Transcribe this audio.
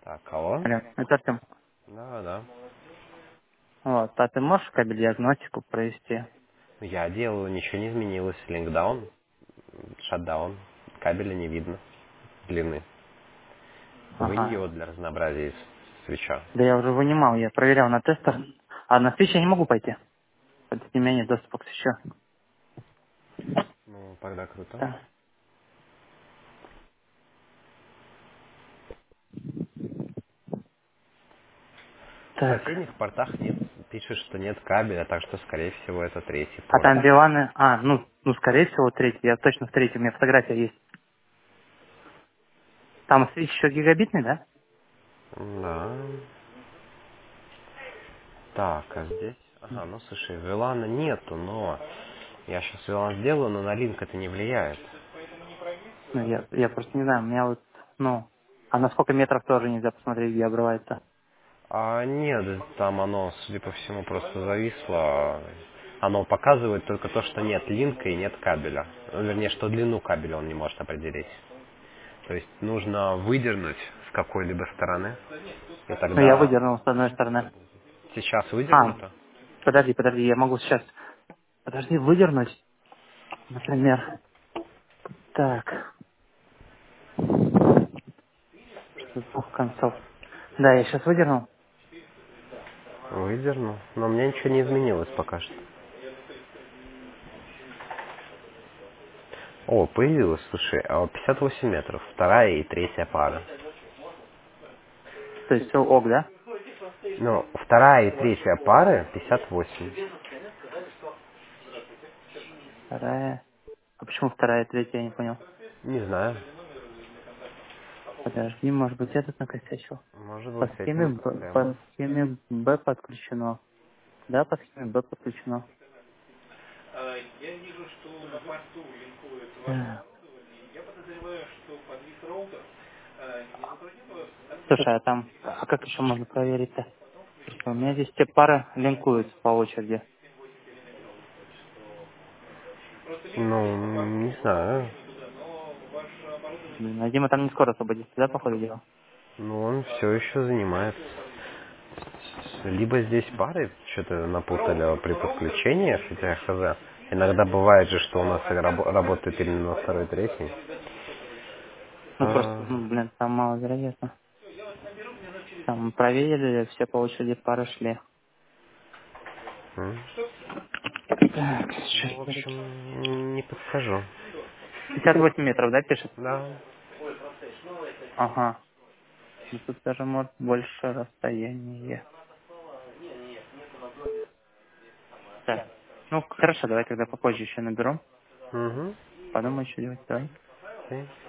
Так, алло? Алло, это Артем. Да, да. Вот, а ты можешь кабель диагностику провести? Я делаю, ничего не изменилось. Линкдаун, шатдаун. Кабеля не видно. Длины. Вынь Ага. его для разнообразия из свеча. Да я уже вынимал, я проверял на тестер. А на свечи я не могу пойти. Это у меня нет доступа к свечу. Ну, тогда круто. Да. В Так. соседних портах нет, пишет, что нет кабеля, так что, скорее всего, это третий А порт. там Биланы... ну, скорее всего, третий. Я точно в третьем. У меня фотография есть. Там свич еще гигабитный, да? Да. Так, а здесь... Ага, ну слушай, VLAN нету, но я сейчас VLAN сделаю, но на линк это не влияет. Ну, я просто не знаю. У меня вот, ну... А на сколько метров тоже нельзя посмотреть, где обрывается. А нет, там оно, судя по всему, просто зависло. Оно показывает только то, что нет линка и нет кабеля. Ну, вернее, что длину кабеля он не может определить. То есть нужно выдернуть с какой-либо стороны. И Ну, я тогда выдернул с одной стороны. сейчас А, выдернуто. подожди, я могу сейчас... Подожди, выдернуть, например. Так, что с двух концов. Да, я сейчас выдернул. Выдерну. Но у меня ничего не изменилось пока что. О, появилось, слушай, 58 метров. Вторая и третья пара. То есть все ок, да? Ну, вторая и третья пары 58. Вторая. А почему вторая, третья, я не понял. Не знаю. Подожди, может быть, этот накосячил. Может По быть, с этим схеме и Б, проблема. по схеме Б подключено. Да, по схеме Б подключено. Так. Слушай, а там, а как еще можно проверить-то? Просто у меня здесь все пары линкуются по очереди. Ну, не знаю. Блин, а Дима там не скоро освободится, да, по ходу дела? Ну, он все еще занимается. Либо здесь пары что-то напутали при подключении, хотя хз. Иногда бывает же, что у нас работает именно на второй, третий. Ну просто, ну, блин, там маловероятно. Там проверили, все по очереди пары шли. М. Так, Ну, в сейчас. общем, не подскажу. 58 метров, да, пишет? Да. Ага. Ну, тут даже может больше расстояние. Так. Ну, хорошо, давай тогда попозже еще наберу. Угу. Подумай, что делать. Давай. Окей.